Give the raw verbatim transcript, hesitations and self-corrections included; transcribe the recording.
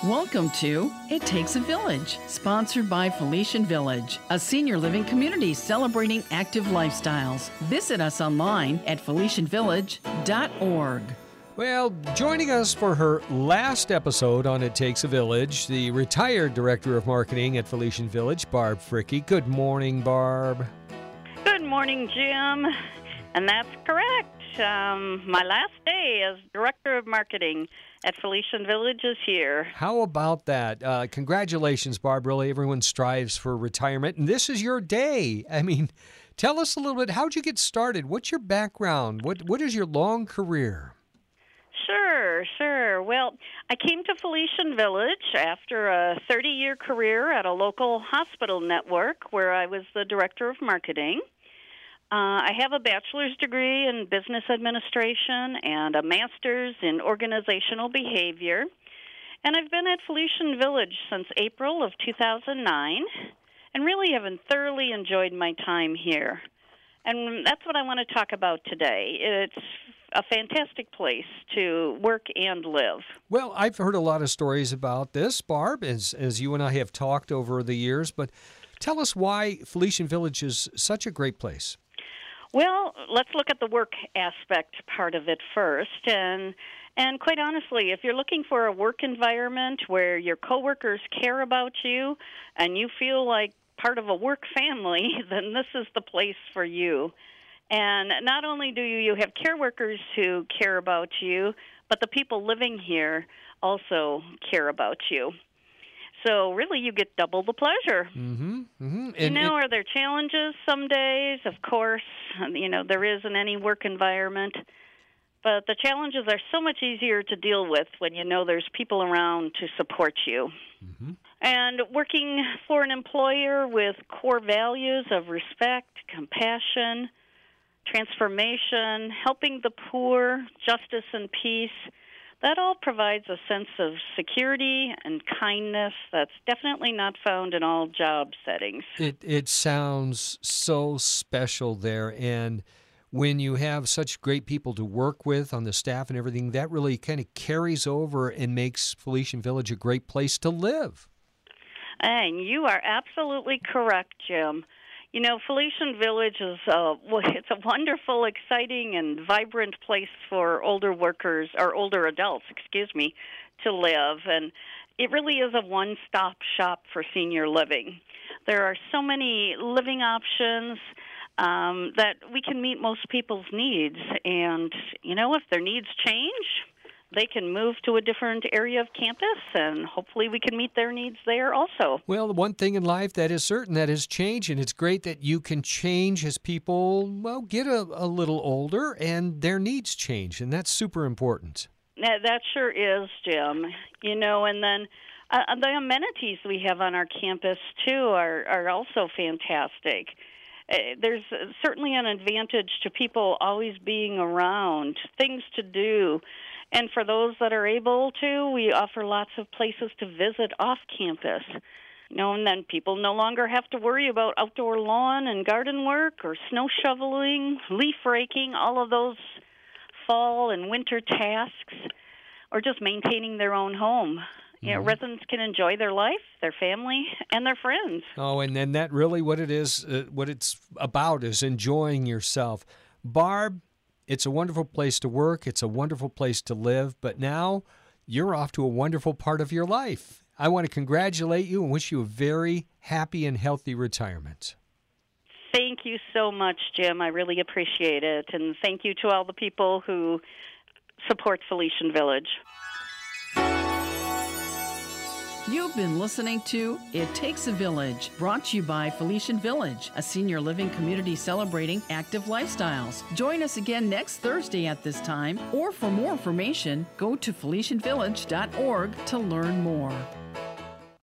Welcome to It Takes a Village, sponsored by Felician Village, a senior living community celebrating active lifestyles. Visit us online at felician village dot org. Well, joining us for her last episode on It Takes a Village, the retired Director of Marketing at Felician Village, Barb Fricke. Good morning, Barb. Good morning, Jim. And that's correct. Um, my last day as Director of Marketing at Felician Village is here. How about that? Uh, congratulations, Barb. Really, everyone strives for retirement, and this is your day. I mean, tell us a little bit. How'd you get started? What's your background? What What is your long career? Sure, sure. Well, I came to Felician Village after a thirty-year career at a local hospital network where I was the Director of Marketing. Uh, I have a bachelor's degree in business administration and a master's in organizational behavior. And I've been at Felician Village since April of two thousand nine and really have thoroughly enjoyed my time here. And that's what I want to talk about today. It's a fantastic place to work and live. Well, I've heard a lot of stories about this, Barb, as, as you and I have talked over the years. But tell us why Felician Village is such a great place. Well, let's look at the work aspect part of it first. And and quite honestly, if you're looking for a work environment where your coworkers care about you and you feel like part of a work family, then this is the place for you. And not only do you have care workers who care about you, but the people living here also care about you. So really, you get double the pleasure. Mm-hmm, mm-hmm. And, you know, and, are there challenges some days? Of course, you know, there is in any work environment. But the challenges are so much easier to deal with when you know there's people around to support you. Mm-hmm. And working for an employer with core values of respect, compassion, transformation, helping the poor, justice and peace, that all provides a sense of security and kindness that's definitely not found in all job settings. It it sounds so special there, and when you have such great people to work with on the staff and everything, that really kind of carries over and makes Felician Village a great place to live. And you are absolutely correct, Jim. You know, Felician Village is a, it's a wonderful, exciting, and vibrant place for older workers, or older adults, excuse me, to live. And it really is a one-stop shop for senior living. There are so many living options um, that we can meet most people's needs. And, you know, if their needs change, they can move to a different area of campus, and hopefully we can meet their needs there also. Well, the one thing in life that is certain, that is change, and it's great that you can change as people, well, get a, a little older and their needs change, and that's super important. That, that sure is, Jim. You know, and then uh, the amenities we have on our campus, too, are, are also fantastic. Uh, there's certainly an advantage to people always being around, things to do. And for those that are able to, we offer lots of places to visit off campus. You know, and then people no longer have to worry about outdoor lawn and garden work or snow shoveling, leaf raking, all of those fall and winter tasks, or just maintaining their own home. You know, residents can enjoy their life, their family, and their friends. Oh, and then that really what it is, uh, what it's about is enjoying yourself. Barb, it's a wonderful place to work. It's a wonderful place to live. But now you're off to a wonderful part of your life. I want to congratulate you and wish you a very happy and healthy retirement. Thank you so much, Jim. I really appreciate it. And thank you to all the people who support Felician Village. You've been listening to It Takes a Village, brought to you by Felician Village, a senior living community celebrating active lifestyles. Join us again next Thursday at this time, or for more information, go to felician village dot org to learn more.